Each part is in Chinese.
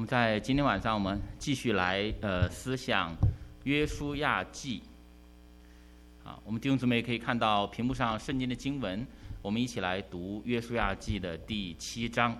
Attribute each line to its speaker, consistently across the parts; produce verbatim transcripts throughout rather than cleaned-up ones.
Speaker 1: 们在今天晚上，我们继续来呃思想约书亚记。啊，我们弟兄姊妹可以看到屏幕上圣经的经文，我们一起来读约书亚记的第七章。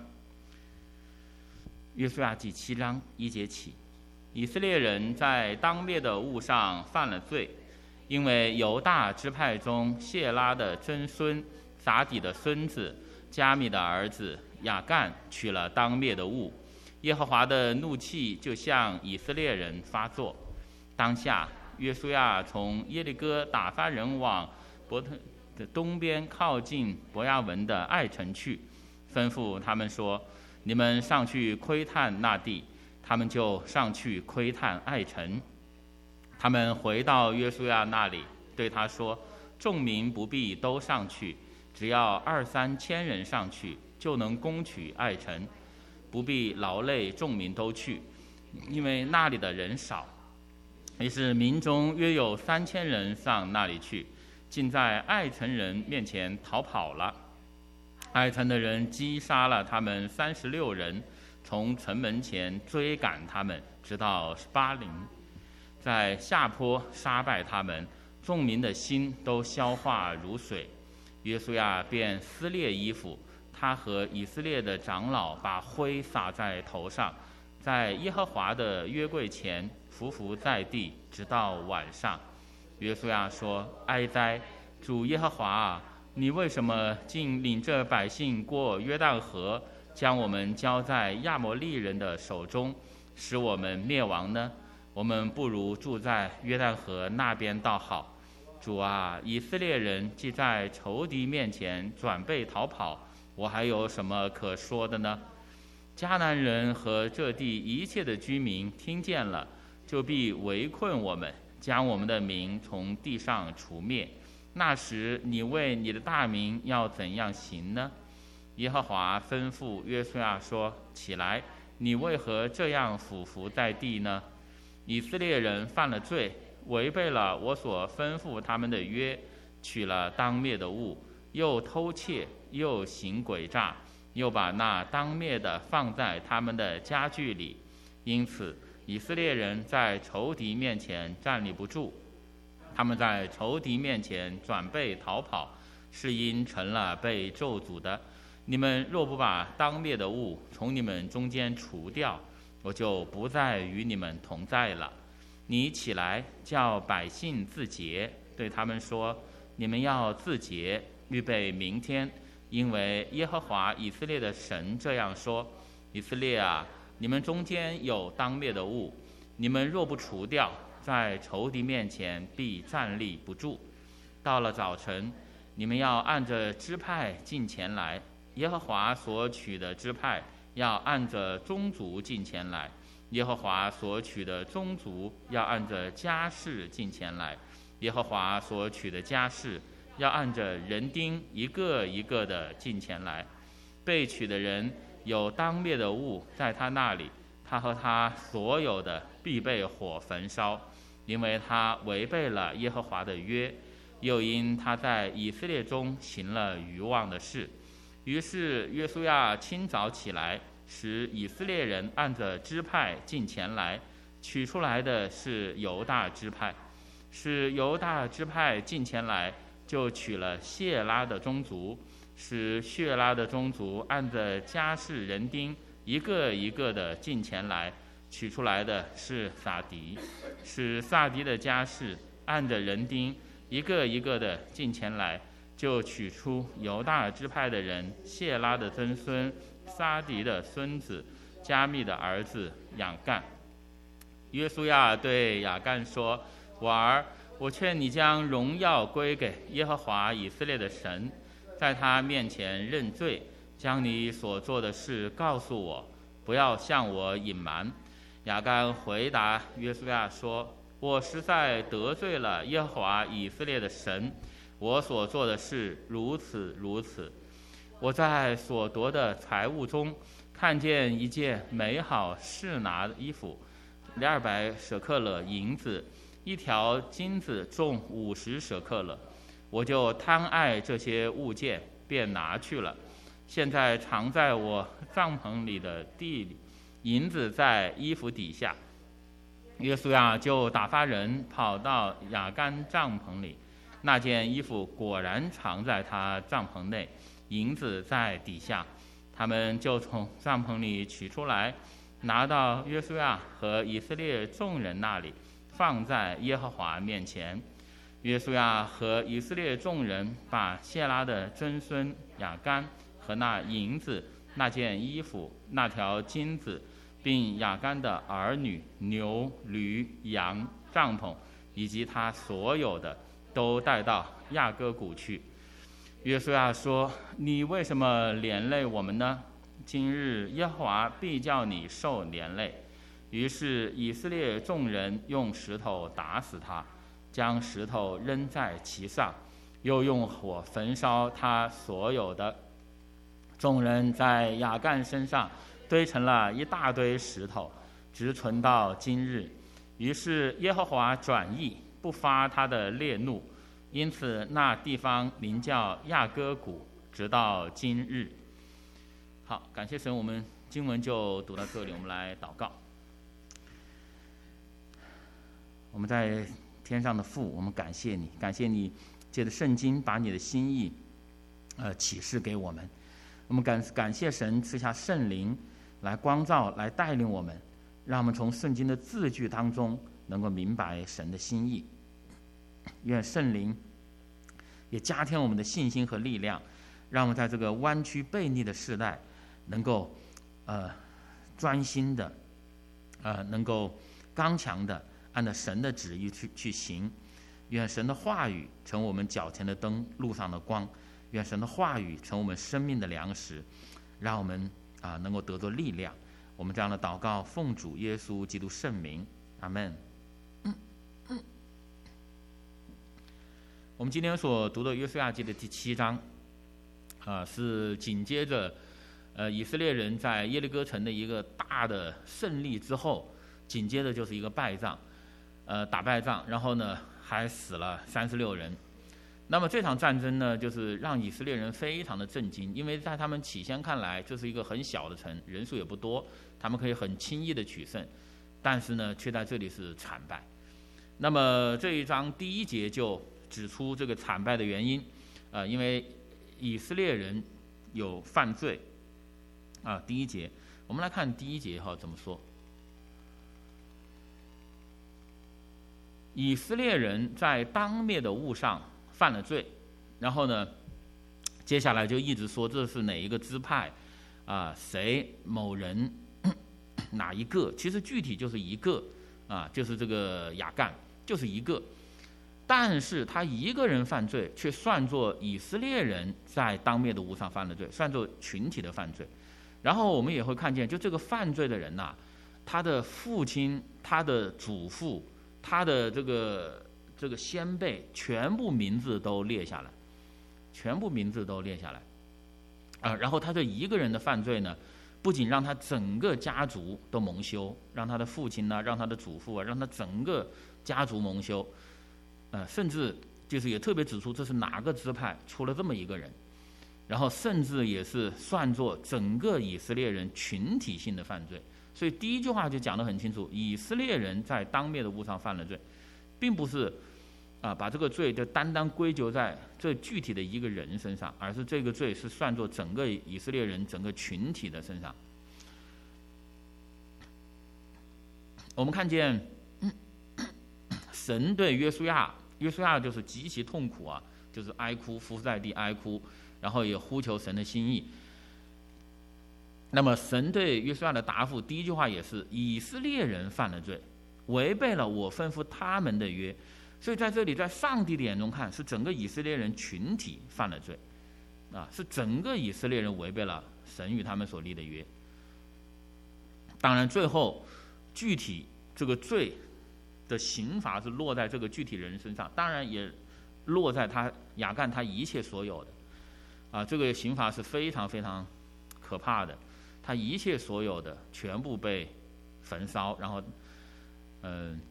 Speaker 1: 约书亚记七章一节起，以色列人在当灭的物上犯了罪，因为犹大支派中谢拉的曾孙撒底的孙子加密的儿子亚干取了当灭的物，耶和华的怒气就向以色列人发作。当下约书亚从耶利哥打发人往伯特的东边靠近伯亚文的艾城去，吩咐他们说：你们上去窥探那地。他们就上去窥探艾城。他们回到约书亚那里，对他说：众民不必都上去，只要二三千人上去，就能攻取艾城，不必劳累众民都去，因为那里的人少。于是民中约有三千人上那里去，竟在艾城人面前逃跑了。艾城的人击杀了他们三十六人，从城门前追赶他们，直到巴林，在下坡杀败他们，众民的心都消化如水。约书亚便撕裂衣服，他和以色列的长老把灰撒在头上，在耶和华的约柜前匍匐在地，直到晚上。约书亚说：哀哉，主耶和华啊，你为什么竟领着百姓过约旦河，将我们交在亚摩利人的手中，使我们灭亡呢？我们不如住在约旦河那边倒好。主啊，以色列人既在仇敌面前转背逃跑，我还有什么可说的呢？迦南人和这地一切的居民听见了，就必围困我们，将我们的名从地上除灭。那时你为你的大名要怎样行呢？耶和华吩咐约书亚说：起来，你为何这样俯伏在地呢？以色列人犯了罪，违背了我所吩咐他们的约，取了当灭的物，又偷窃，又行诡诈，又把那当灭的放在他们的家具里。因此以色列人在仇敌面前站立不住，他们在仇敌面前转背逃跑，是因成了被咒诅的。你们若不把当灭的物从你们中间除掉，我就不再与你们同在了。你起来，叫百姓自洁，对他们说：你们要自洁，预备明天，因为耶和华以色列的神这样说：以色列啊，你们中间有当灭的物，你们若不除掉，在仇敌面前必站立不住。到了早晨，你们要按着支派进前来，耶和华所取的支派要按着宗族进前来，耶和华所取的宗族要按着家室进前来，耶和华所取的家室要按着人丁一个一个的进前来。被取的人有当灭的物在他那里，他和他所有的必被火焚烧，因为他违背了耶和华的约，又因他在以色列中行了愚妄的事。于是约书亚清早起来，使以色列人按着支派进前来，取出来的是犹大支派。使犹大支派进前来，就取了谢拉的宗族，使谢拉的宗族按着家室人丁一个一个的进前来，取出来的是撒狄。使撒狄的家室按着人丁一个一个的进前来，就取出犹大支派的人谢拉的曾孙撒狄的孙子加密的儿子亚干。约书亚对亚干说：我儿，我劝你将荣耀归给耶和华以色列的神，在他面前认罪，将你所做的事告诉我，不要向我隐瞒。亚干回答约书亚说：我实在得罪了耶和华以色列的神，我所做的事如此如此。我在所夺的财物中看见一件美好适拿的衣服，二百舍克勒银子，一条金子重五十舍克勒，我就贪爱这些物件，便拿去了。现在藏在我帐篷里的地里银子在衣服底下。约书亚就打发人跑到亚干帐篷里，那件衣服果然藏在他帐篷内，银子在底下。他们就从帐篷里取出来，拿到约书亚和以色列众人那里，放在耶和华面前。约书亚和以色列众人把谢拉的曾孙亚干和那银子、那件衣服、那条金子，并亚干的儿女、牛、驴、羊、帐篷，以及他所有的，都带到亚哥谷去。约书亚说：你为什么连累我们呢？今日耶和华必叫你受连累。于是以色列众人用石头打死他，将石头扔在其上，又用火焚烧他所有的。众人在亚干身上堆成了一大堆石头，直存到今日。于是耶和华转意，不发他的烈怒，因此那地方名叫亚哥谷，直到今日。好，感谢神，我们经文就读到这里，我们来祷告。我们在天上的父，我们感谢你，感谢你借着圣经把你的心意呃启示给我们。我们感感谢神赐下圣灵来光照，来带领我们，让我们从圣经的字句当中能够明白神的心意。愿圣灵也加添我们的信心和力量，让我们在这个弯曲悖逆的时代，能够呃专心的，呃能够刚强的按照神的旨意去去行。愿神的话语成我们脚前的灯，路上的光。愿神的话语成我们生命的粮食，让我们啊、呃、能够得着力量。我们这样的祷告，奉主耶稣基督圣名，阿们。嗯嗯、我们今天所读的约书亚记的第七章，啊、呃、是紧接着呃以色列人在耶利哥城的一个大的胜利之后，紧接着就是一个败仗，呃打败仗，然后呢还死了三十六人。那么这场战争呢，就是让以色列人非常的震惊，因为在他们起先看来，这是一个很小的城，人数也不多，他们可以很轻易的取胜，但是呢，却在这里是惨败。那么这一章第一节就指出这个惨败的原因，啊、呃，因为以色列人有犯罪，啊，第一节，我们来看第一节哈怎么说。以色列人在当灭的物上犯了罪，然后呢，接下来就一直说这是哪一个支派，啊、呃，谁某人哪一个，其实具体就是一个，啊，就是这个亚干，就是一个，但是他一个人犯罪，却算作以色列人在当灭的物上犯了罪，算作群体的犯罪。然后我们也会看见，就这个犯罪的人呐、啊，他的父亲、他的祖父、他的这个。这个先辈全部名字都列下来，全部名字都列下来，啊，然后他这一个人的犯罪呢，不仅让他整个家族都蒙羞，让他的父亲呢，让他的祖父啊，让他整个家族蒙羞，呃，甚至就是也特别指出这是哪个支派出了这么一个人，然后甚至也是算作整个以色列人群体性的犯罪。所以第一句话就讲得很清楚，以色列人在当灭的物上犯了罪，并不是啊把这个罪就单单归咎在这具体的一个人身上，而是这个罪是算作整个以色列人整个群体的身上。我们看见、嗯、神对约书亚，约书亚就是极其痛苦啊，就是哀哭，伏在地哀哭，然后也呼求神的心意。那么神对约书亚的答复，第一句话也是以色列人犯了罪，违背了我吩咐他们的约。所以在这里，在上帝的眼中看，是整个以色列人群体犯了罪，啊，是整个以色列人违背了神与他们所立的约。当然，最后具体这个罪的刑罚是落在这个具体人身上，当然也落在他亚干他一切所有的，啊，这个刑罚是非常非常可怕的，他一切所有的全部被焚烧，然后，嗯、呃。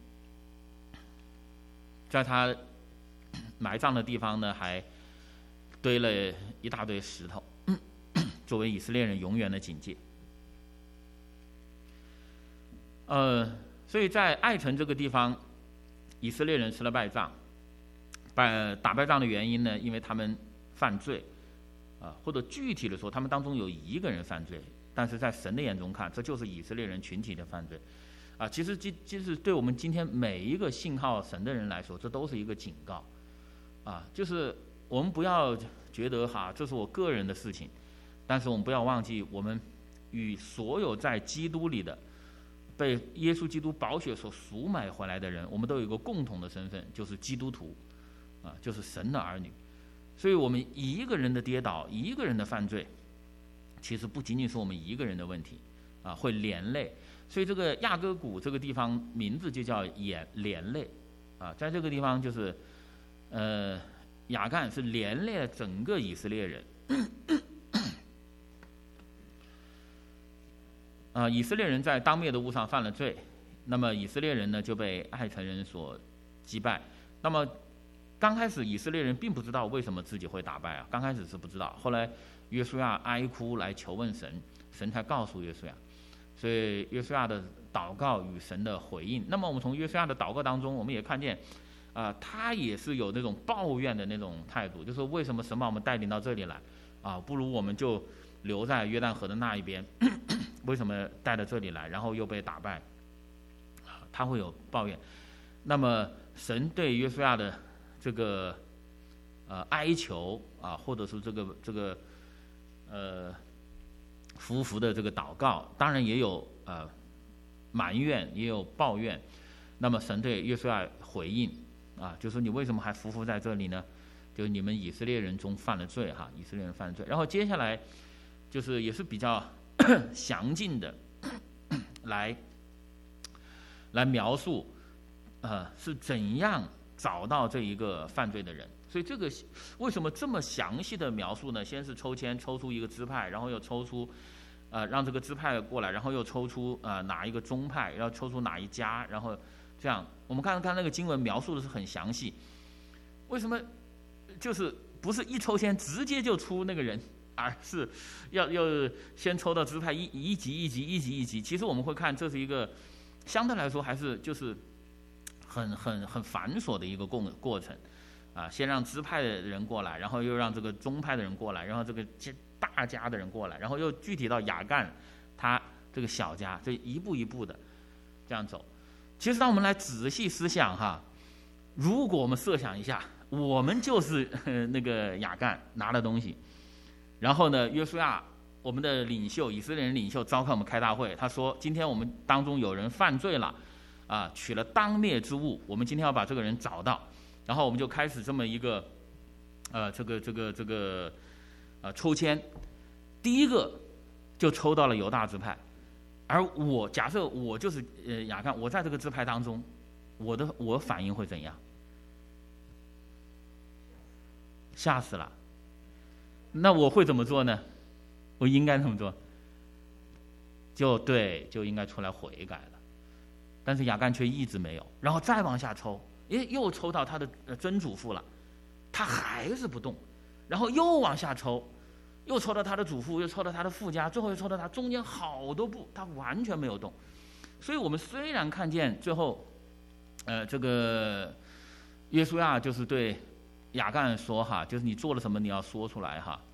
Speaker 1: 在他埋葬的地方呢，还堆了一大堆石头，作为以色列人永远的警戒。 呃，所以在艾城这个地方，以色列人吃了败仗。败打败仗的原因呢，因为他们犯罪，啊，或者具体的说，他们当中有一个人犯罪，但是在神的眼中看，这就是以色列人群体的犯罪，啊，其实即即是对我们今天每一个信靠神的人来说，这都是一个警告，啊，就是我们不要觉得哈，这是我个人的事情，但是我们不要忘记，我们与所有在基督里的被耶稣基督宝血所赎买回来的人，我们都有一个共同的身份，就是基督徒，啊，就是神的儿女。所以我们一个人的跌倒，一个人的犯罪，其实不仅仅是我们一个人的问题，啊，会连累。所以这个亚哥谷这个地方名字就叫连连累，啊，在这个地方就是，呃，亚干是连累了整个以色列人。啊，以色列人在当灭的物上犯了罪，那么以色列人呢就被艾城人所击败。那么刚开始以色列人并不知道为什么自己会打败啊，刚开始是不知道，后来约书亚哀哭来求问神，神才告诉约书亚。所以约书亚的祷告与神的回应。那么我们从约书亚的祷告当中，我们也看见，啊、呃，他也是有那种抱怨的那种态度，就是为什么神把我们带领到这里来，啊，不如我们就留在约旦河的那一边，为什么带到这里来，然后又被打败？他会有抱怨。那么神对约书亚的这个呃哀求啊，或者是这个这个呃服服的这个祷告，当然也有呃埋怨，也有抱怨。那么神对约书亚回应啊，就说你为什么还服服在这里呢？就是你们以色列人中犯了罪哈，以色列人犯了罪。然后接下来就是也是比较详尽的来来描述，呃是怎样找到这一个犯罪的人。所以这个为什么这么详细的描述呢？先是抽签抽出一个支派，然后又抽出呃让这个支派过来，然后又抽出呃哪一个宗派，然后抽出哪一家，然后这样我们看看那个经文描述的是很详细。为什么就是不是一抽签直接就出那个人，而是要要先抽到支派一一级一级一级一级？其实我们会看这是一个相对来说还是就是很很很繁琐的一个过过程。啊，先让支派的人过来，然后又让这个宗派的人过来，然后这个大家的人过来，然后又具体到亚干他这个小家，就一步一步的这样走。其实当我们来仔细思想哈，如果我们设想一下，我们就是那个亚干拿了东西，然后呢，约书亚我们的领袖以色列人领袖召开我们开大会，他说今天我们当中有人犯罪了，啊，取了当灭之物，我们今天要把这个人找到。然后我们就开始这么一个，呃，这个这个这个，呃，抽签，第一个就抽到了犹大支派，而我假设我就是呃亚干，我在这个支派当中，我的我反应会怎样？吓死了。那我会怎么做呢？我应该怎么做？就对，就应该出来悔改了。但是亚干却一直没有，然后再往下抽。诶，又抽到他的曾祖父了，他还是不动，然后又往下抽，又抽到他的祖父，又抽到他的父家，最后又抽到他，中间好多步，他完全没有动。所以我们虽然看见最后，呃，这个约书亚就是对亚干说哈，就是你做了什么，你要说出来哈。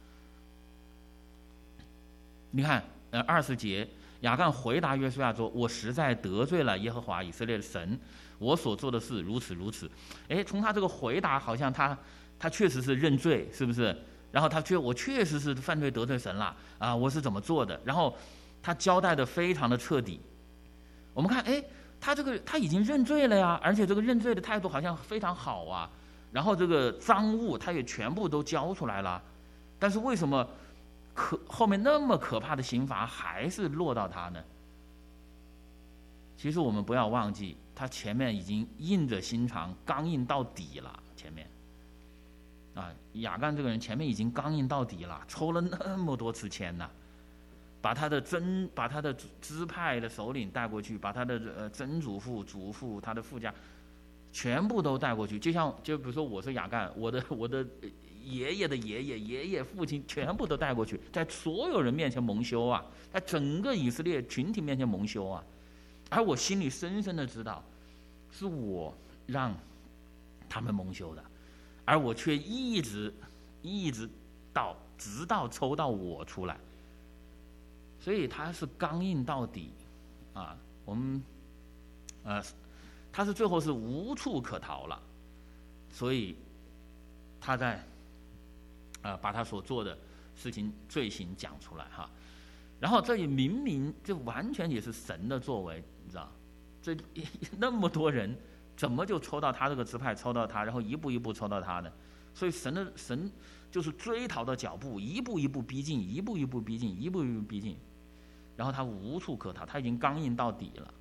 Speaker 1: 你看，呃，二十节，亚干回答约书亚说：“我实在得罪了耶和华以色列的神。”我所做的事如此如此，哎，从他这个回答，好像他他确实是认罪，是不是？然后他确我确实是犯罪得罪神了啊，我是怎么做的？然后他交代的非常的彻底。我们看，哎，他这个他已经认罪了呀，而且这个认罪的态度好像非常好啊。然后这个赃物他也全部都交出来了，但是为什么可后面那么可怕的刑罚还是落到他呢？其实我们不要忘记，他前面已经硬着心肠，刚硬到底了。前面，啊，亚干这个人前面已经刚硬到底了，抽了那么多次签呐，把他的曾，把他的支派的首领带过去，把他的呃曾祖父、祖父、他的父家，全部都带过去。就像就比如说我是亚干，我的我的爷爷的爷爷、爷爷、父亲全部都带过去，在所有人面前蒙羞啊，在整个以色列群体面前蒙羞啊。 而我心里深深的知道，是我让他们蒙羞的，而我却一直一直到直到抽到我出来，所以他是刚硬到底啊！我们呃，他是最后是无处可逃了，所以他在啊、呃、把他所做的事情罪行讲出来哈。然后这里明明这完全也是神的作为，你知道，这那么多人怎么就抽到他这个支派，抽到他，然后一步一步抽到他呢？所以神的神就是追逃的脚步，一步一步逼近，一步一步逼近，一步一步逼近，然后他无处可逃，他已经刚硬到底了。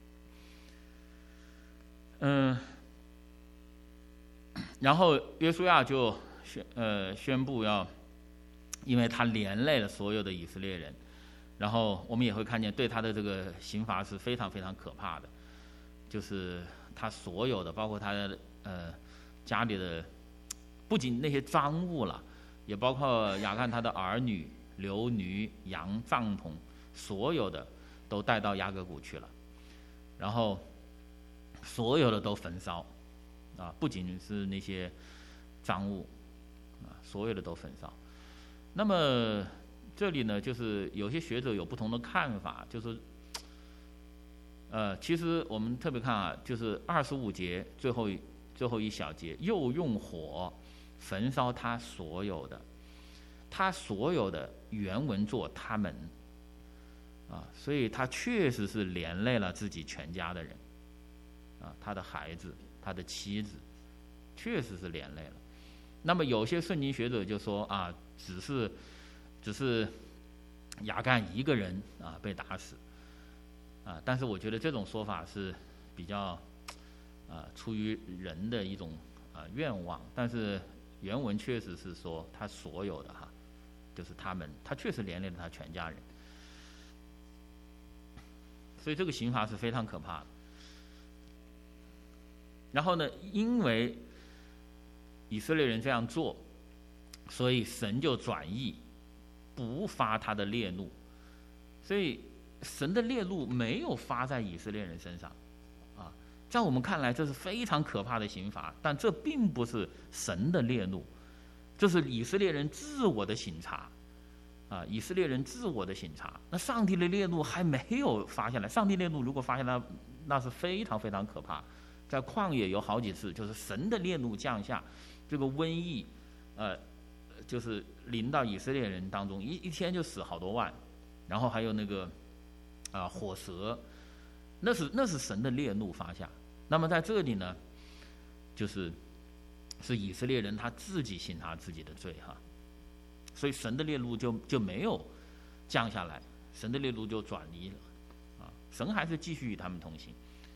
Speaker 1: 嗯，然后约书亚就宣呃宣布要，因为他连累了所有的以色列人。然后我们也会看见，对他的这个刑罚是非常非常可怕的，就是他所有的，包括他的呃家里的，不仅那些赃物了，也包括亚干他的儿女、牛驴、羊、帐篷，所有的都带到雅各谷去了，然后所有的都焚烧，啊，不仅是那些赃物，啊，所有的都焚烧。那么这里呢，就是有些学者有不同的看法，就是，呃，其实我们特别看啊，就是二十五节最后一最后一小节，又用火焚烧他所有的，他所有的原文作他们，啊，所以他确实是连累了自己全家的人，啊，他的孩子，他的妻子，确实是连累了。那么有些圣经学者就说啊，只是。只是亚干一个人啊被打死，啊，但是我觉得这种说法是比较啊出于人的一种啊愿望，但是原文确实是说他所有的哈，就是他们，他确实连累了他全家人，所以这个刑罚是非常可怕的。然后呢，因为以色列人这样做，所以神就转意。不发他的烈怒，所以神的烈怒没有发在以色列人身上，啊，在我们看来这是非常可怕的刑罚，但这并不是神的烈怒，这是以色列人自我的省察，啊，以色列人自我的省察。那上帝的烈怒还没有发下来，上帝烈怒如果发下来，那是非常非常可怕。在旷野有好几次，就是神的烈怒降下，这个瘟疫，呃。就是临到以色列人当中，一一天就死好多万，然后还有那个啊、呃、火蛇，那是那是神的烈怒发下。那么在这里呢，就是是以色列人他自己行他自己的罪哈，所以神的烈怒就就没有降下来，神的烈怒就转移了啊，神还是继续与他们同行。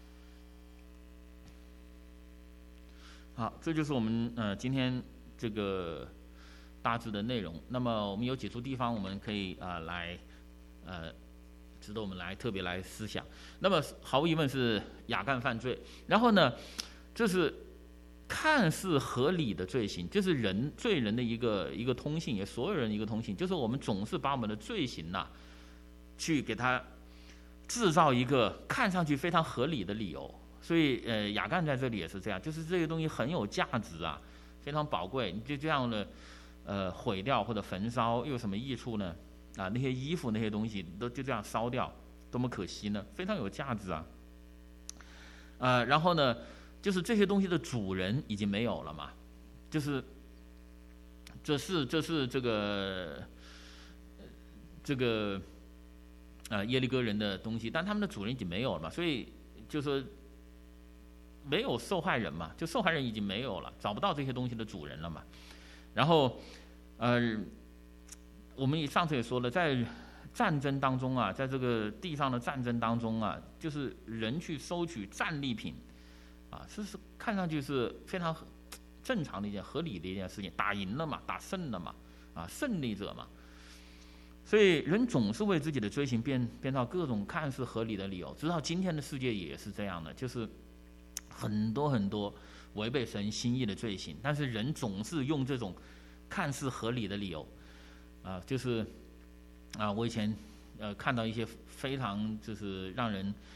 Speaker 1: 好，这就是我们呃今天这个。大致的内容，那么我们有几处地方我们可以啊、呃、来，呃，值得我们来特别来思想。那么毫无疑问是亚干犯罪，然后呢，这是看似合理的罪行，这是人罪人的一个一个通性，也所有人一个通性，就是我们总是把我们的罪行呐、啊，去给他制造一个看上去非常合理的理由。所以呃，亚干在这里也是这样，就是这个东西很有价值啊，非常宝贵，你就这样的。呃，毁掉或者焚烧又有什么益处呢？啊，那些衣服那些东西都就这样烧掉，多么可惜呢？非常有价值啊。呃，然后呢，就是这些东西的主人已经没有了嘛，就是这是这是这个这个呃耶利哥人的东西，但他们的主人已经没有了嘛，所以就说没有受害人嘛，就受害人已经没有了，找不到这些东西的主人了嘛。然后，呃，我们上次也说了，在战争当中啊，在这个地上的战争当中啊，就是人去收取战利品，啊，是是看上去是非常正常的一件合理的一件事情，打赢了嘛，打胜了嘛，啊，胜利者嘛。所以人总是为自己的罪行编编造各种看似合理的理由，直到今天的世界也是这样的，就是很多很多。违背神心意的罪行，但是人总是用这种看似合理的理由，啊，就是啊，我以前呃看到一些非常就是让人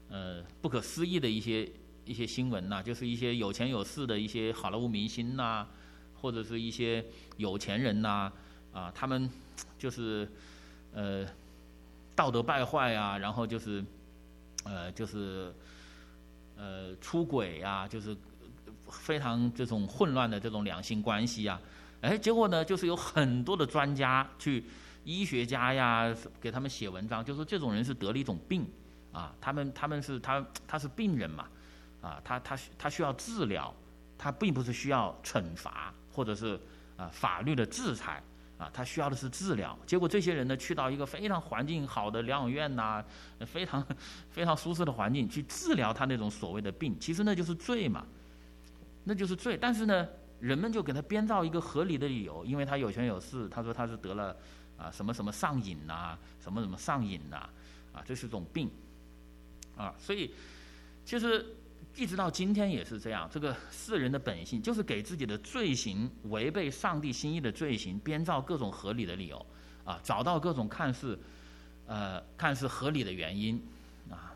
Speaker 1: 呃不可思议的一些一些新闻呐、啊，就是一些有钱有势的一些好莱坞明星呐、啊，或者是一些有钱人呐、啊，啊，他们就是呃道德败坏啊，然后就是呃就是呃出轨啊，就是非常这种混乱的这种两性关系啊，哎，结果呢，就是有很多的专家去医学家呀，给他们写文章，就说这种人是得了一种病啊，他们他们是他他是病人嘛，啊，他他他需要治疗，他并不是需要惩罚或者是啊法律的制裁啊，他需要的是治疗。结果这些人呢，去到一个非常环境好的疗养院呐、啊，非常非常舒适的环境去治疗他那种所谓的病，其实那就是罪嘛，那就是罪。但是呢，人们就给他编造一个合理的理由，因为他有权有势，他说他是得了啊什么什么上瘾呐、啊，什么什么上瘾呐、啊，啊，这是种病啊，所以其实一直到今天也是这样。这个世人的本性就是给自己的罪行违背上帝心意的罪行编造各种合理的理由啊，找到各种看似呃看似合理的原因啊。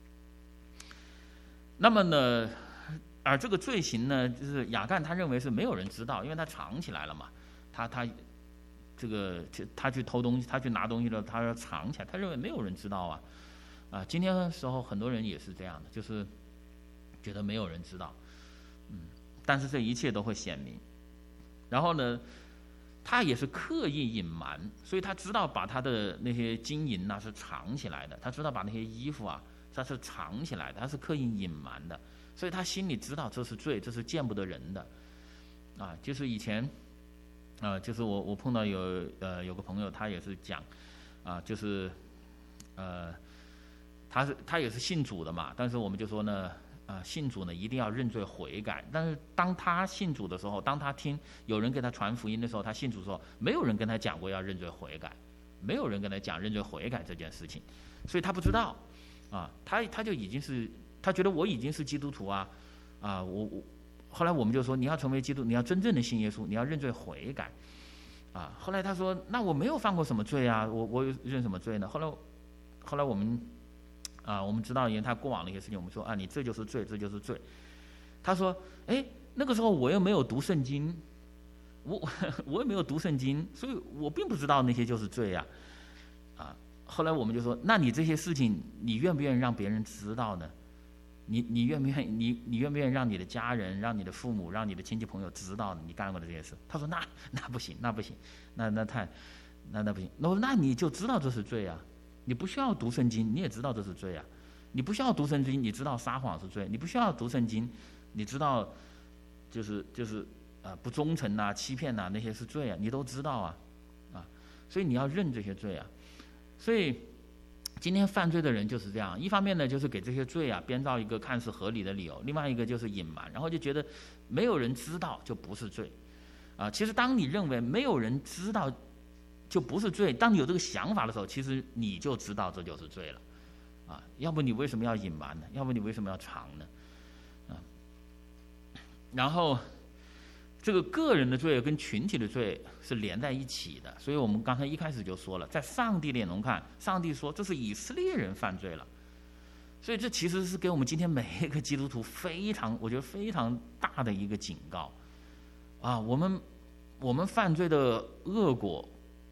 Speaker 1: 那么呢？而这个罪行呢，就是亚干他认为是没有人知道，因为他藏起来了嘛。他他这个他去偷东西，他去拿东西了，他要藏起来，他认为没有人知道啊。啊，今天的时候很多人也是这样的，就是觉得没有人知道，嗯，但是这一切都会显明。然后呢，他也是刻意隐瞒，所以他知道把他的那些金银呐、啊、是藏起来的，他知道把那些衣服啊他是藏起来的，他是刻意隐瞒的。所以他心里知道这是罪，这是见不得人的，啊，就是以前，啊，就是我我碰到有呃有个朋友，他也是讲，啊，就是，呃，他是他也是信主的嘛，但是我们就说呢，啊，信主呢一定要认罪悔改。但是当他信主的时候，当他听有人给他传福音的时候，他信主的时候，没有人跟他讲过要认罪悔改，没有人跟他讲认罪悔改这件事情，所以他不知道，啊，他他就已经是。他觉得我已经是基督徒啊，啊，我我，后来我们就说你要成为基督，你要真正的信耶稣，你要认罪悔改，啊，后来他说那我没有犯过什么罪啊，我我认什么罪呢？后来，后来我们，啊，我们知道因为他过往的一些事情，我们说啊，你这就是罪，这就是罪。他说，哎，那个时候我又没有读圣经，我我也没有读圣经，所以我并不知道那些就是罪呀，啊，后来我们就说，那你这些事情，你愿不愿意让别人知道呢？你你愿不愿意你你愿不愿意让你的家人、让你的父母、让你的亲戚朋友知道你干过的这些事？他说那那不行，那不行，那那太那那不行。那那你就知道这是罪啊！你不需要读圣经，你也知道这是罪啊！你不需要读圣经，你知道撒谎是罪；你不需要读圣经，你知道就是就是啊、呃、不忠诚呐、欺骗呐、那些是罪啊，你都知道啊啊！所以你要认这些罪啊！所以。今天犯罪的人就是这样，一方面呢，就是给这些罪啊编造一个看似合理的理由；另外一个就是隐瞒，然后就觉得没有人知道就不是罪，啊，其实当你认为没有人知道就不是罪，当你有这个想法的时候，其实你就知道这就是罪了，啊，要不你为什么要隐瞒呢？要不你为什么要藏呢？啊，然后。这个个人的罪跟群体的罪是连在一起的，所以我们刚才一开始就说了，在上帝的眼中看，上帝说这是以色列人犯罪了，所以这其实是给我们今天每一个基督徒非常，我觉得非常大的一个警告啊！我们我们犯罪的恶果，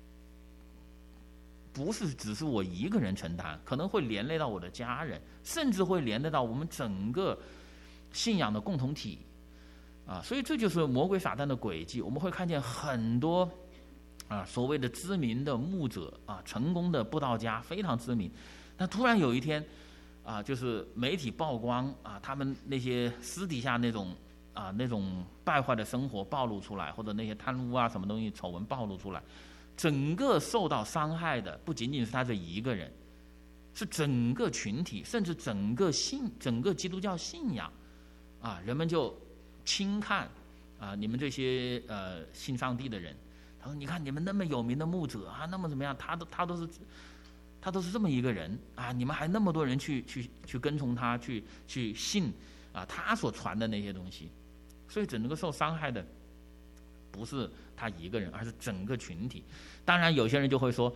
Speaker 1: 不是只是我一个人承担，可能会连累到我的家人，甚至会连累到我们整个信仰的共同体。啊，所以这就是魔鬼撒旦的诡计。我们会看见很多啊所谓的知名的牧者啊，成功的布道家非常知名，但突然有一天啊，就是媒体曝光啊，他们那些私底下那种啊那种败坏的生活暴露出来，或者那些贪污啊什么东西丑闻暴露出来，整个受到伤害的不仅仅是他这一个人，是整个群体，甚至整个信整个基督教信仰啊，人们就。轻看啊，你们这些呃信上帝的人，他说：“你看你们那么有名的牧者啊，那么怎么样？他都他都是他都是这么一个人啊，你们还那么多人去去去跟从他，去去信啊他所传的那些东西，所以整个受伤害的不是他一个人，而是整个群体。当然，有些人就会说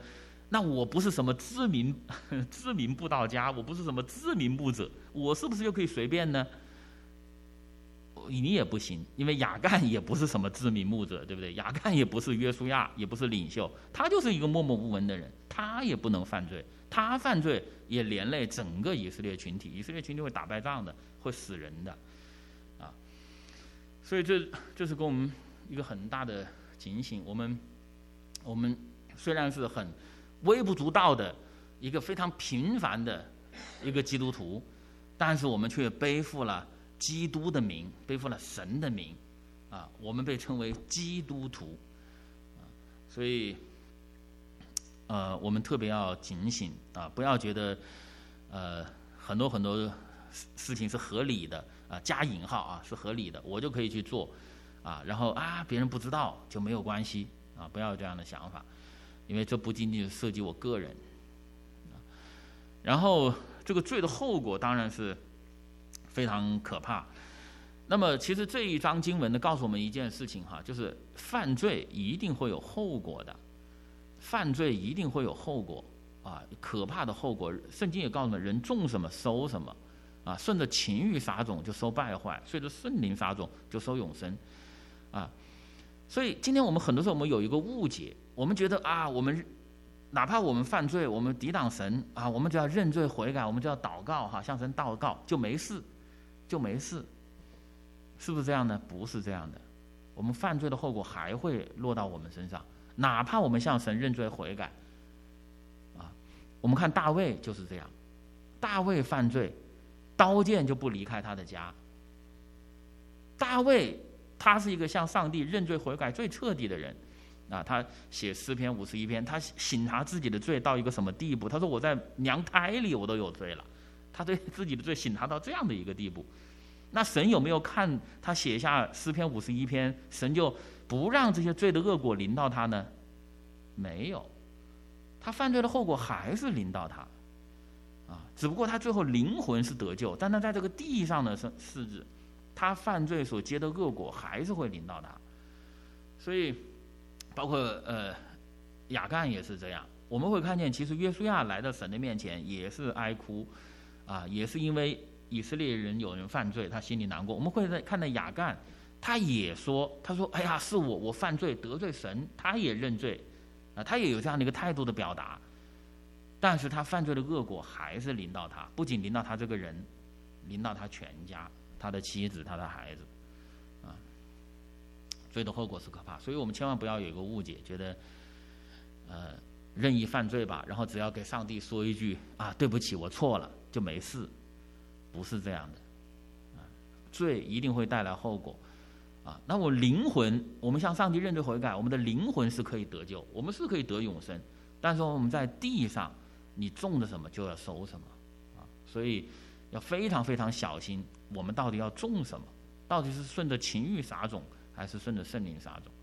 Speaker 1: 那我不是什么知名知名布道家，我不是什么知名牧者，我是不是就可以随便呢？你也不行，因为亚干也不是什么知名牧者，对不对？亚干也不是约书亚，也不是领袖，他就是一个默默无闻的人，他也不能犯罪，他犯罪也连累整个以色列群体，以色列群体会打败仗的，会死人的，啊，所以这这是给我们一个很大的警醒。我们我们虽然是很微不足道的一个非常平凡的一个基督徒，但是我们却背负了基督的名，背负了神的名，啊，我们被称为基督徒，啊，所以，呃，我们特别要警醒啊，不要觉得，呃，很多很多事情是合理的啊，加引号啊，是合理的，我就可以去做，啊，然后啊，别人不知道就没有关系啊，不要有这样的想法，因为这不仅仅涉及我个人，啊，然后这个罪的后果当然是非常可怕。那么其实这一章经文呢，告诉我们一件事情哈，就是犯罪一定会有后果的，犯罪一定会有后果啊，可怕的后果。圣经也告诉我们，人种什么收什么啊，顺着情欲撒种就收败坏，顺着圣灵撒种就收永生啊。所以今天我们很多时候我们有一个误解，我们觉得啊，我们哪怕我们犯罪，我们抵挡神啊，我们只要认罪悔改，我们就要祷告哈，向神祷告就没事。就没事，是不是这样呢？不是这样的，我们犯罪的后果还会落到我们身上，哪怕我们向神认罪悔改，啊，我们看大卫就是这样，大卫犯罪，刀剑就不离开他的家。大卫他是一个向上帝认罪悔改最彻底的人，啊，他写诗篇五十一篇，他省察自己的罪到一个什么地步？他说我在娘胎里我都有罪了。他对自己的罪省察到这样的一个地步，那神有没有看他写下诗篇五十一篇，神就不让这些罪的恶果临到他呢？没有，他犯罪的后果还是临到他，啊，只不过他最后灵魂是得救，但他在这个地上的事质，他犯罪所结的恶果还是会临到他。所以，包括呃亚干也是这样，我们会看见，其实约书亚来到神的面前也是哀哭。啊，也是因为以色列人有人犯罪，他心里难过。我们会在看到亚干，他也说，他说：“哎呀，是我，我犯罪得罪神。”他也认罪，啊，他也有这样的一个态度的表达。但是他犯罪的恶果还是临到他，不仅临到他这个人，临到他全家，他的妻子，他的孩子，啊，罪的后果是可怕。所以我们千万不要有一个误解，觉得，呃，任意犯罪吧，然后只要给上帝说一句啊，对不起，我错了。就没事，不是这样的，啊，罪一定会带来后果，啊，那我灵魂，我们向上帝认罪悔改，我们的灵魂是可以得救，我们是可以得永生，但是我们在地上，你种的什么就要收什么，啊，所以要非常非常小心，我们到底要种什么，到底是顺着情欲撒种，还是顺着圣灵撒种？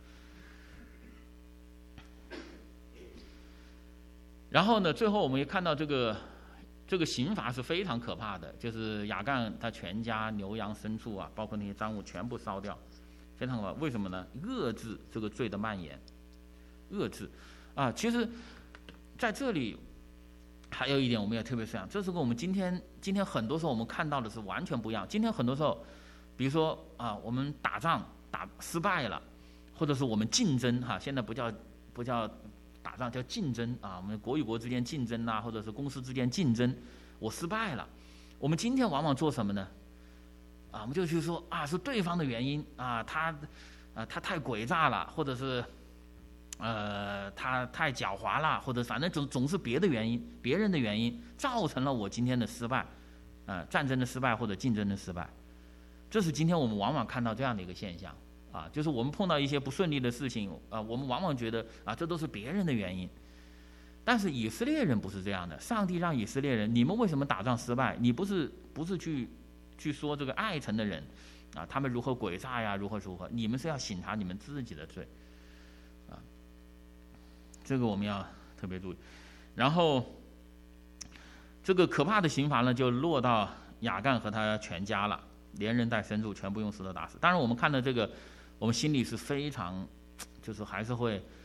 Speaker 1: 然后呢，最后我们也看到这个。这个刑罚是非常可怕的，就是亚干他全家牛羊牲畜啊，包括那些赃物全部烧掉，非常可怕。为什么呢？遏制这个罪的蔓延，遏制啊。其实在这里还有一点我们也特别想，这是跟我们今天今天很多时候我们看到的是完全不一样。今天很多时候，比如说啊，我们打仗打失败了，或者是我们竞争哈，现在不叫不叫。打仗叫竞争啊，我们国与国之间竞争啊，或者是公司之间竞争，我失败了。我们今天往往做什么呢？啊，我们就去说啊，是对方的原因啊，他啊他太诡诈了，或者是呃他太狡猾了，或者反正总总是别的原因，别人的原因造成了我今天的失败，呃战争的失败或者竞争的失败。这是今天我们往往看到这样的一个现象。啊，就是我们碰到一些不顺利的事情啊，我们往往觉得啊，这都是别人的原因。但是以色列人不是这样的，上帝让以色列人，你们为什么打仗失败？你不是不是去去说这个爱城的人啊，他们如何诡诈呀，如何如何？你们是要省察你们自己的罪啊，这个我们要特别注意。然后这个可怕的刑罚呢，就落到亚干和他全家了，连人带牲畜全部用石头打死。当然，我们看到这个。我们心里是非常，就是还是会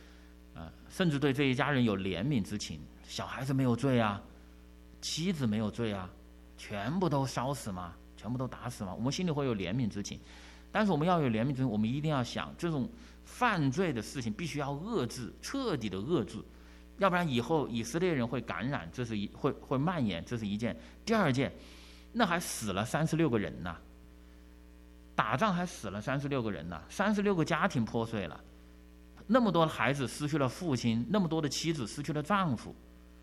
Speaker 1: 啊，甚至对这一家人有怜悯之情。小孩子没有罪啊，妻子没有罪啊，全部都烧死吗？全部都打死吗？我们心里会有怜悯之情，但是我们要有怜悯之情，我们一定要想，这种犯罪的事情必须要遏制，彻底的遏制，要不然以后以色列人会感染，这是一会会蔓延，这是一件。第二件，那还死了三十六个人呢，打仗还死了三十六个人呢，三十六个家庭破碎了，那么多的孩子失去了父亲，那么多的妻子失去了丈夫。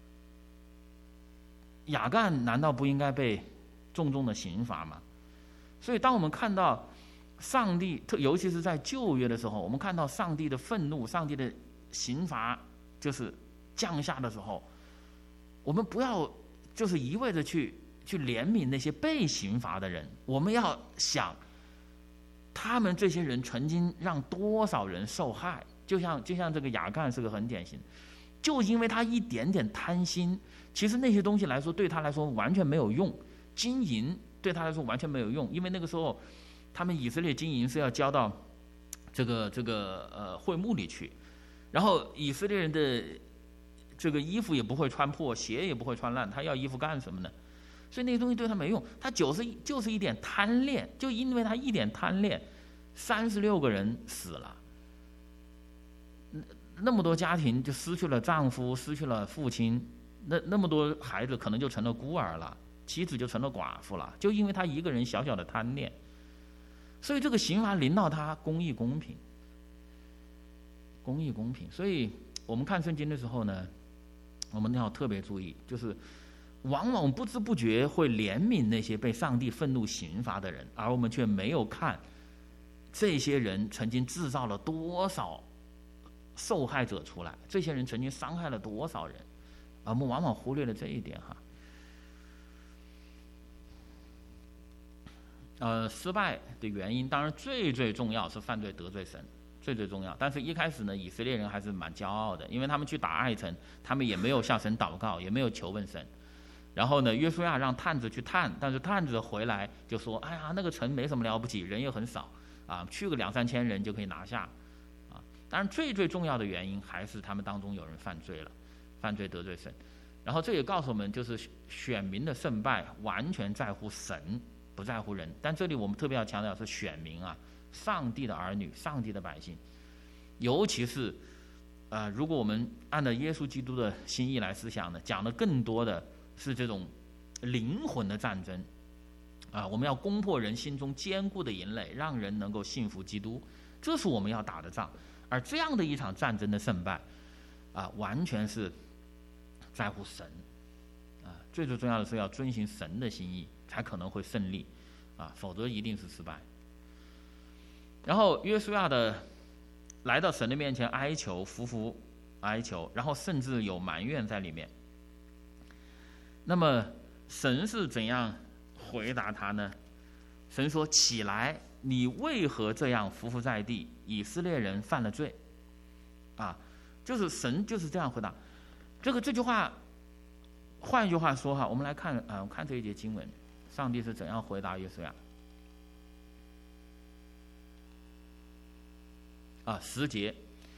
Speaker 1: 亚干难道不应该被重重的刑罚吗？所以当我们看到上帝，尤其是在旧约的时候，我们看到上帝的愤怒，上帝的刑罚就是降下的时候，我们不要就是一味的去去怜悯那些被刑罚的人，我们要想他们这些人曾经让多少人受害。就像就像这个亚干是个很典型，就因为他一点点贪心，其实那些东西来说对他来说完全没有用，金银对他来说完全没有用，因为那个时候他们以色列金银是要交到这个这个呃会幕里去，然后以色列人的这个衣服也不会穿破，鞋也不会穿烂，他要衣服干什么呢？所以那些东西对他没用，他就是就是一点贪恋，就因为他一点贪恋，三十六个人死了。那么多家庭就失去了丈夫，失去了父亲，那那么多孩子可能就成了孤儿了，妻子就成了寡妇了，就因为他一个人小小的贪恋。所以这个刑罚临到他，公义公平，公义公平。所以我们看圣经的时候呢，我们要特别注意，就是往往不知不觉会怜悯那些被上帝愤怒刑罚的人，而我们却没有看这些人曾经制造了多少受害者出来，这些人曾经伤害了多少人，而我们往往忽略了这一点哈。呃，失败的原因当然最最重要是犯罪得罪神，最最重要。但是一开始呢，以色列人还是蛮骄傲的，因为他们去打艾城，他们也没有向神祷告，也没有求问神。然后呢，约书亚让探子去探，但是探子回来就说：“哎呀，那个城没什么了不起，人也很少啊，去个两三千人就可以拿下。”啊，当然最最重要的原因还是他们当中有人犯罪了，犯罪得罪神。然后这也告诉我们，就是选民的胜败完全在乎神，不在乎人。但这里我们特别要强调是选民啊，上帝的儿女，上帝的百姓。尤其是呃，如果我们按照耶稣基督的心意来思想呢，讲的更多的是这种灵魂的战争啊，我们要攻破人心中坚固的营垒，让人能够信服基督，这是我们要打的仗。而这样的一场战争的胜败啊，完全是在乎神啊，最最重要的是要遵行神的心意，才可能会胜利啊，否则一定是失败。然后约书亚的来到神的面前哀求，夫妇哀求，然后甚至有埋怨在里面。那么神是怎样回答他呢？神说：“起来，你为何这样匍匐在地？以色列人犯了罪。”啊，就是神就是这样回答。这个这句话，换一句话说哈，我们来看啊，我们看这一节经文，上帝是怎样回答约书亚？啊，十节，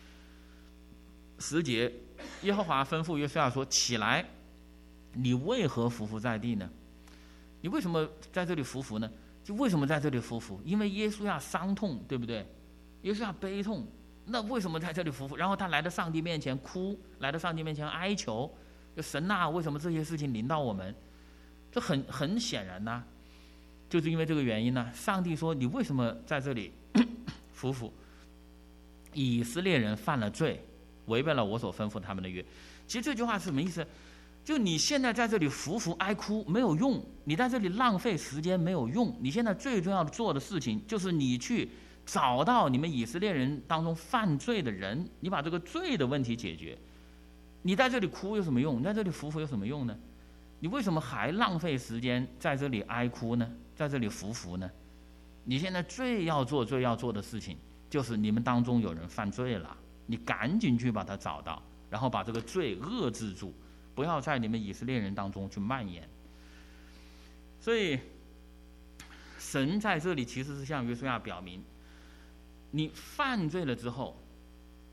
Speaker 1: 十节，耶和华吩咐约书亚说：“起来，你为何匍匐在地呢？你为什么在这里匍匐呢？就为什么在这里匍匐？因为耶稣亚伤痛，对不对？耶稣亚悲痛，那为什么在这里匍匐？然后他来到上帝面前哭，来到上帝面前哀求，就神啊，为什么这些事情临到我们？这很很显然呐、啊，就是因为这个原因呢、啊。上帝说：你为什么在这里匍匐？以色列人犯了罪，违背了我所吩咐他们的约。其实这句话是什么意思？就你现在在这里匍匐哀哭没有用，你在这里浪费时间没有用。你现在最重要的做的事情，就是你去找到你们以色列人当中犯罪的人，你把这个罪的问题解决。你在这里哭有什么用？你在这里匍匐有什么用呢？你为什么还浪费时间在这里哀哭呢？在这里匍匐呢？你现在最要做、最要做的事情，就是你们当中有人犯罪了，你赶紧去把他找到，然后把这个罪遏制住，不要在你们以色列人当中去蔓延。所以神在这里其实是向约书亚表明，你犯罪了之后，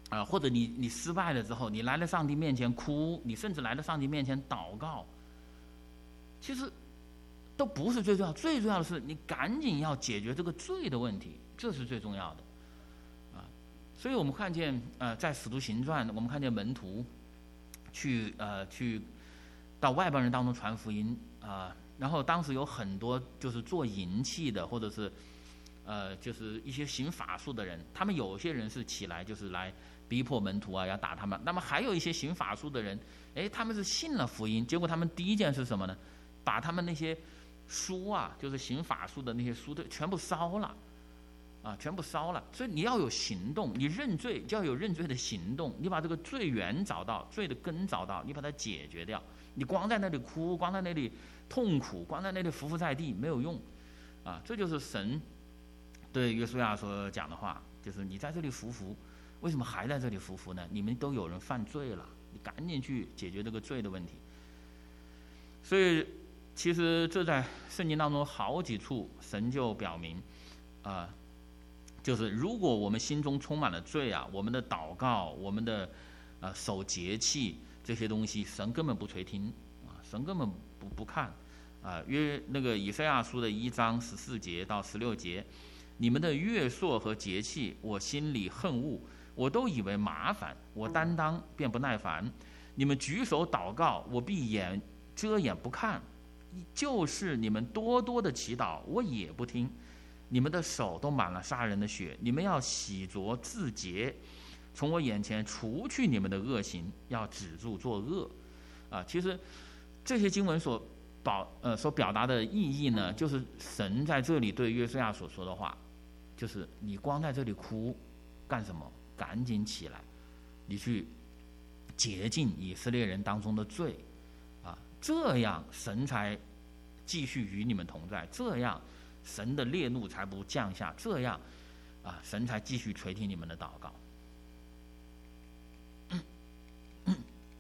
Speaker 1: 啊、呃，或者你你失败了之后，你来到上帝面前哭，你甚至来到上帝面前祷告，其实都不是最重要，最重要的是你赶紧要解决这个罪的问题，这是最重要的。所以我们看见，呃，在《使徒行传》，我们看见门徒去呃去到外邦人当中传福音啊、呃，然后当时有很多就是做银器的，或者是呃就是一些行法术的人，他们有些人是起来就是来逼迫门徒啊，要打他们。那么还有一些行法术的人，哎，他们是信了福音，结果他们第一件是什么呢？把他们那些书啊，就是行法术的那些书都全部烧了。啊，全部烧了。所以你要有行动，你认罪就要有认罪的行动，你把这个罪源找到，罪的根找到，你把它解决掉。你光在那里哭，光在那里痛苦，光在那里匍匐在地，没有用。啊，这就是神对约书亚所讲的话，就是你在这里匍匐，为什么还在这里匍匐呢？你们都有人犯罪了，你赶紧去解决这个罪的问题。所以其实这在圣经当中好几处神就表明啊、呃就是如果我们心中充满了罪啊，我们的祷告，我们的呃守节气这些东西，神根本不垂听啊，神根本不不看啊。约那个以赛亚书的一章十四节到十六节，你们的月朔和节气，我心里恨恶，我都以为麻烦，我担当便不耐烦。你们举手祷告，我闭眼遮掩不看，就是你们多多的祈祷，我也不听。你们的手都满了杀人的血，你们要洗濯自洁，从我眼前除去你们的恶行，要止住作恶。啊，其实这些经文所表呃所表达的意义呢，就是神在这里对约书亚所说的话，就是你光在这里哭干什么？赶紧起来，你去洁净以色列人当中的罪，啊，这样神才继续与你们同在，这样神的烈怒才不降下，这样啊，神才继续垂听你们的祷告。嗯嗯、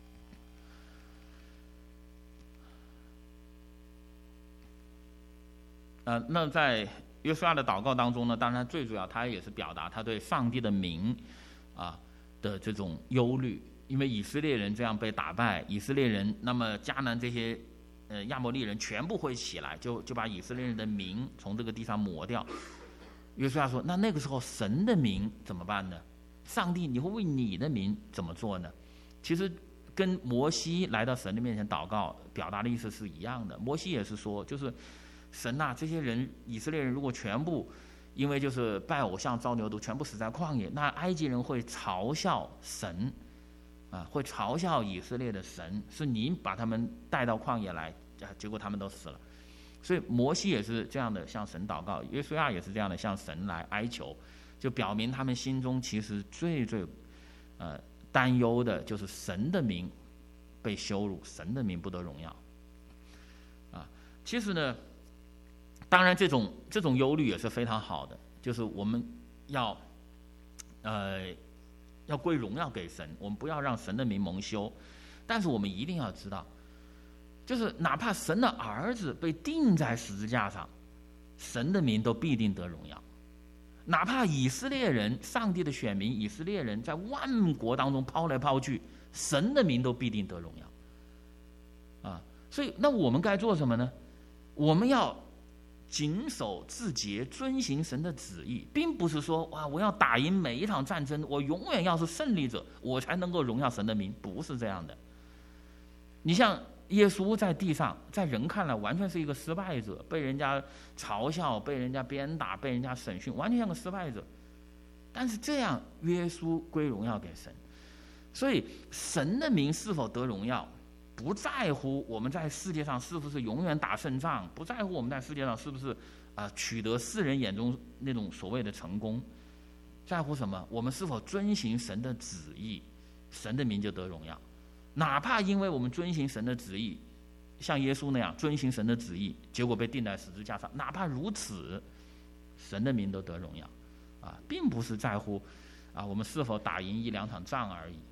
Speaker 1: 呃，那在约书亚的祷告当中呢，当然最主要他也是表达他对上帝的名啊的这种忧虑，因为以色列人这样被打败，以色列人那么迦南这些呃亚摩利人全部会起来，就就把以色列人的名从这个地上抹掉。约书亚说，那那个时候神的名怎么办呢？上帝你会为你的名怎么做呢？其实跟摩西来到神的面前祷告表达的意思是一样的。摩西也是说，就是神啊，这些人以色列人如果全部因为就是拜偶像造牛犊全部死在旷野，那埃及人会嘲笑神啊，会嘲笑以色列的神，是你把他们带到旷野来，结果他们都死了。所以摩西也是这样的向神祷告，约书亚也是这样的向神来哀求，就表明他们心中其实最最呃担忧的就是神的名被羞辱，神的名不得荣耀啊。其实呢，当然这种这种忧虑也是非常好的，就是我们要呃要归荣耀给神，我们不要让神的名蒙羞。但是我们一定要知道，就是哪怕神的儿子被钉在十字架上，神的名都必定得荣耀。哪怕以色列人，上帝的选民以色列人在万国当中抛来抛去，神的名都必定得荣耀啊。所以那我们该做什么呢？我们要谨守自节，遵行神的旨意，并不是说哇，我要打赢每一场战争，我永远要是胜利者，我才能够荣耀神的名，不是这样的。你像耶稣在地上，在人看来完全是一个失败者，被人家嘲笑，被人家鞭打，被人家审讯，完全像个失败者。但是这样，耶稣归荣耀给神。所以神的名是否得荣耀，不在乎我们在世界上是不是永远打胜仗，不在乎我们在世界上是不是啊、呃、取得世人眼中那种所谓的成功，在乎什么？我们是否遵行神的旨意，神的名就得荣耀。哪怕因为我们遵行神的旨意，像耶稣那样遵行神的旨意，结果被钉在十字架上，哪怕如此，神的名都得荣耀啊，并不是在乎啊我们是否打赢一两场仗而已。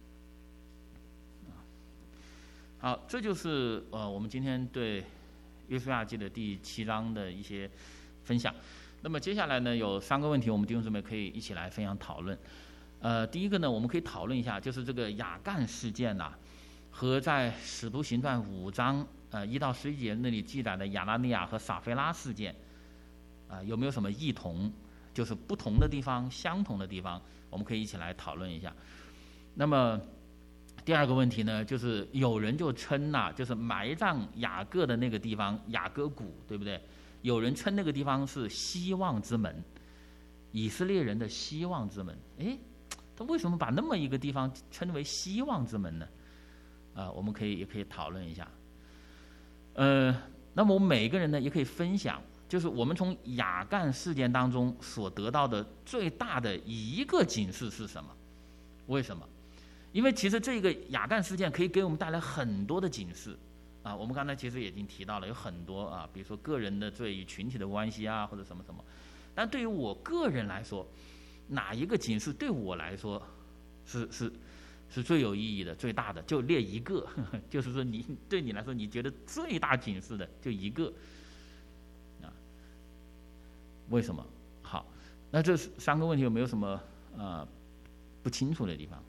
Speaker 1: 好，这就是呃我们今天对约书亚记的第七章的一些分享。那么接下来呢，有三个问题，我们弟兄姊妹可以一起来分享讨论。 呃，第一个呢，我们可以讨论一下，就是这个雅干事件呐、啊，和在《使徒行传》五章呃一到十一节那里记载的亚拿尼亚和撒非拉事件，啊、呃，有没有什么异同？就是不同的地方、相同的地方，我们可以一起来讨论一下。那么第二个问题呢，就是有人就称呐、啊，就是埋葬雅各的那个地方雅各谷，对不对？有人称那个地方是希望之门，以色列人的希望之门。诶，他为什么把那么一个地方称为希望之门呢？啊、呃，我们可以也可以讨论一下。呃，那么我们每一个人呢，也可以分享，就是我们从雅干事件当中所得到的最大的一个警示是什么？为什么？因为其实这个雅干事件可以给我们带来很多的警示啊。我们刚才其实已经提到了有很多啊，比如说个人的罪与群体的关系啊，或者什么什么。但对于我个人来说，哪一个警示对我来说是是是最有意义的、最大的？就列一个，呵呵就是说你对你来说，你觉得最大警示的就一个啊？为什么？好，那这三个问题有没有什么呃不清楚的地方？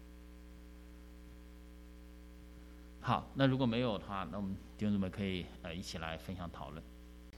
Speaker 1: 好，那如果没有的话，那我们弟兄姊妹可以呃一起来分享讨论。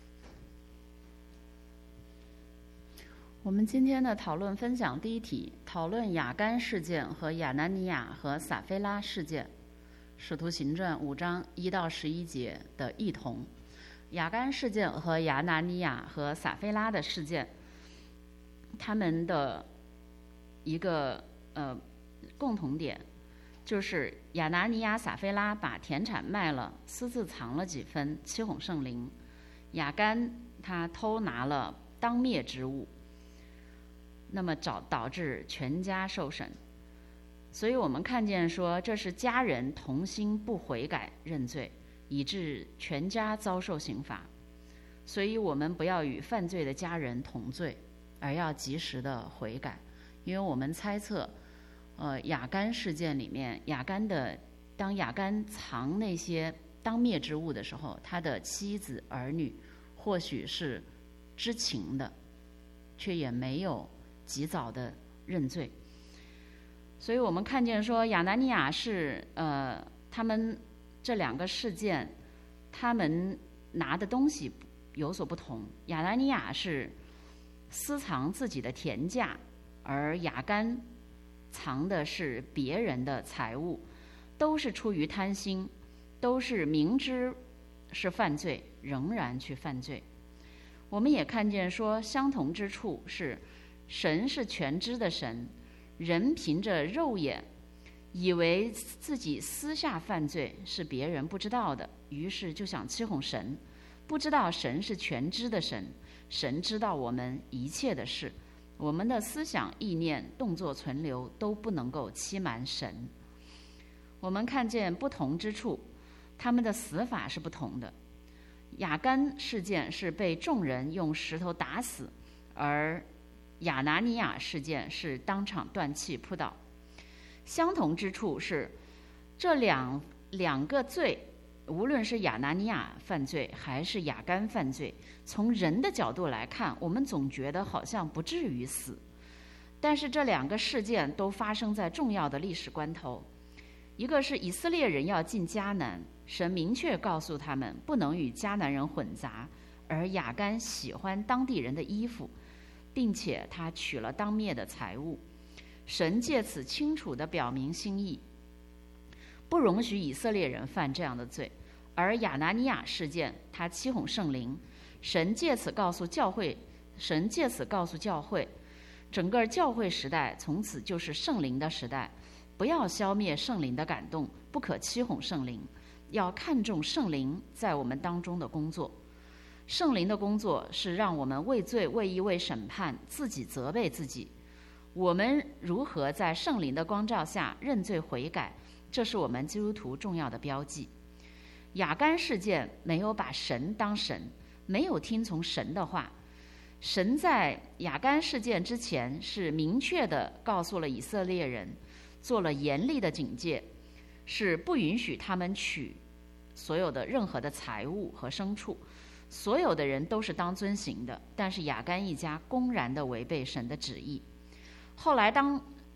Speaker 2: 我们今天的讨论分享第一题，讨论雅干事件和亚拿尼亚和撒非拉事件，使徒行传五章一到十一节的异同。雅干事件和亚拿尼亚和撒非拉的事件，他们的一个呃共同点，就是亚拿尼亚、撒非拉把田产卖了，私自藏了几分，欺哄圣灵；雅干他偷拿了当灭之物，那么导导致全家受审。所以我们看见说，这是家人同心不悔改认罪，以致全家遭受刑罚。所以我们不要与犯罪的家人同罪，而要及时的悔改。因为我们猜测呃，雅干事件里面，雅干的当雅干藏那些当灭之物的时候，他的妻子儿女或许是知情的，却也没有及早的认罪。所以我们看见说，亚拿尼亚是呃，他们这两个事件，他们拿的东西有所不同。亚拿尼亚是私藏自己的田价，而雅干藏的是别人的财物，都是出于贪心，都是明知是犯罪仍然去犯罪。我们也看见说，相同之处是神是全知的神，人凭着肉眼以为自己私下犯罪是别人不知道的，于是就想欺哄神，不知道神是全知的神，神知道我们一切的事，我们的思想、意念、动作、存留都不能够欺瞒神。我们看见不同之处，他们的死法是不同的。雅干事件是被众人用石头打死，而亚拿尼亚事件是当场断气扑倒。相同之处是，这两两个罪，无论是亚拿尼亚犯罪还是雅干犯罪，从人的角度来看，我们总觉得好像不至于死。但是这两个事件都发生在重要的历史关头。一个是以色列人要进迦南，神明确告诉他们不能与迦南人混杂，而雅干喜欢当地人的衣服，并且他取了当灭的财物。神借此清楚地表明心意，不容许以色列人犯这样的罪。而亚拿尼亚事件，他欺哄圣灵，神借此告诉教会，神借此告诉教会，整个教会时代从此就是圣灵的时代，不要消灭圣灵的感动，不可欺哄圣灵，要看重圣灵在我们当中的工作。圣灵的工作是让我们为罪、为义、为审判自己责备自己。我们如何在圣灵的光照下认罪悔改，这是我们基督徒重要的标记。雅干事件没有把神当神，没有听从神的话。神在雅干事件之前是明确地告诉了以色列人，做了严厉的警戒，是不允许他们取所有的任何的财物和牲畜，所有的人都是当遵行的。但是雅干一家公然地违背神的旨意。后来当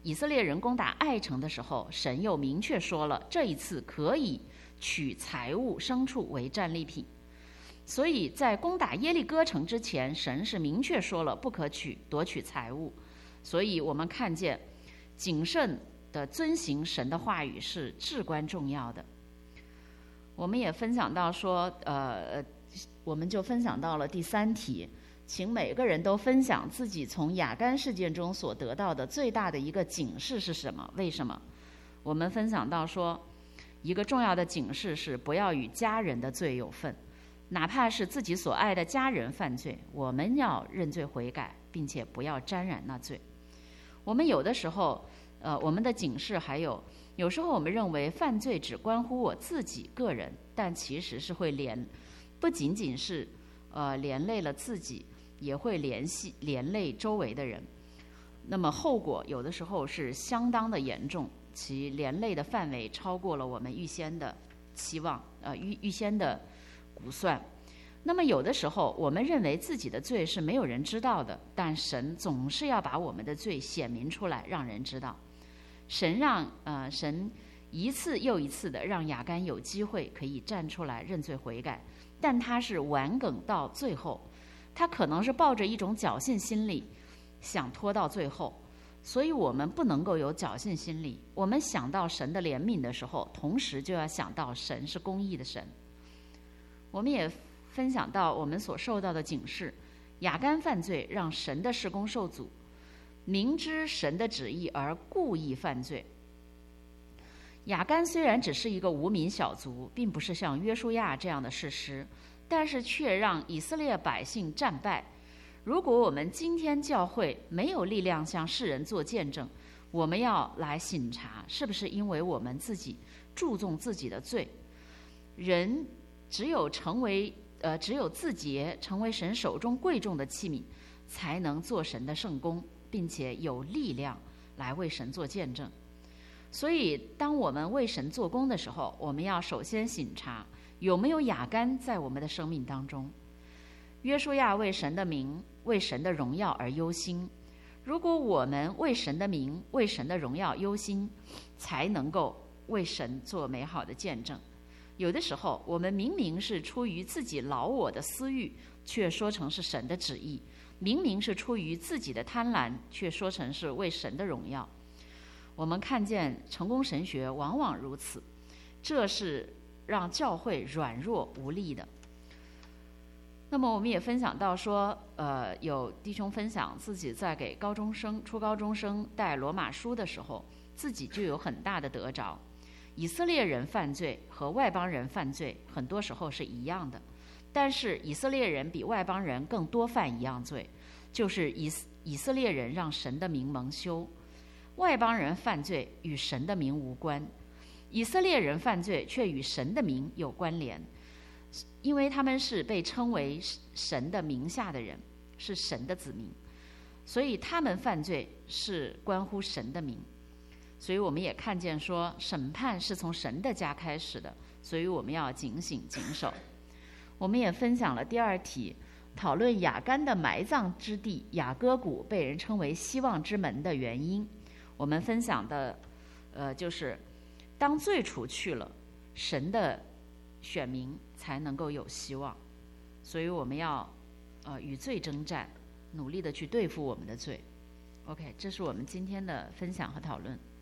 Speaker 2: 以色列人攻打爱城的时候，神又明确说了，这一次可以取财物、牲畜为战利品。所以在攻打耶利哥城之前，神是明确说了不可取夺取财物。所以我们看见谨慎的遵行神的话语是至关重要的。我们也分享到说，呃，我们就分享到了第三题，请每个人都分享自己从亚干事件中所得到的最大的一个警示是什么？为什么？我们分享到说，一个重要的警示是不要与家人的罪有份，哪怕是自己所爱的家人犯罪，我们要认罪悔改，并且不要沾染那罪。我们有的时候，呃，我们的警示还有，有时候我们认为犯罪只关乎我自己个人，但其实是会连，不仅仅是呃连累了自己，也会联系连累周围的人。那么后果有的时候是相当的严重，其连累的范围超过了我们预先的期望，呃预预先的估算。那么有的时候我们认为自己的罪是没有人知道的，但神总是要把我们的罪显明出来，让人知道。神让呃神一次又一次的让亚干有机会可以站出来认罪悔改，但他是顽梗到最后，他可能是抱着一种侥幸心理想拖到最后。所以我们不能够有侥幸心理，我们想到神的怜悯的时候，同时就要想到神是公义的神。我们也分享到我们所受到的警示，亚干犯罪让神的事工受阻，明知神的旨意而故意犯罪。亚干虽然只是一个无名小卒，并不是像约书亚这样的士师，但是却让以色列百姓战败。如果我们今天教会没有力量向世人做见证，我们要来省察，是不是因为我们自己注重自己的罪？人只有成为呃，只有自洁，成为神手中贵重的器皿，才能做神的圣工，并且有力量来为神做见证。所以当我们为神做工的时候，我们要首先省察有没有亚干在我们的生命当中。约书亚为神的名、为神的荣耀而忧心，如果我们为神的名、为神的荣耀忧心，才能够为神做美好的见证。有的时候我们明明是出于自己老我的私欲，却说成是神的旨意；明明是出于自己的贪婪，却说成是为神的荣耀。我们看见成功神学往往如此，这是让教会软弱无力的。那么我们也分享到说，呃，有弟兄分享自己在给高中生、初高中生带罗马书的时候，自己就有很大的得着。以色列人犯罪和外邦人犯罪很多时候是一样的，但是以色列人比外邦人更多犯一样罪，就是以以色列人让神的名蒙羞，外邦人犯罪与神的名无关，以色列人犯罪却与神的名有关联，因为他们是被称为神的名下的人，是神的子民，所以他们犯罪是关乎神的名。所以我们也看见说，审判是从神的家开始的，所以我们要警醒谨守。我们也分享了第二题，讨论亚干的埋葬之地雅各谷被人称为希望之门的原因。我们分享的呃，就是当罪除去了，神的选民才能够有希望。所以我们要呃与罪征战，努力的去对付我们的罪。OK， 这是我们今天的分享和讨论。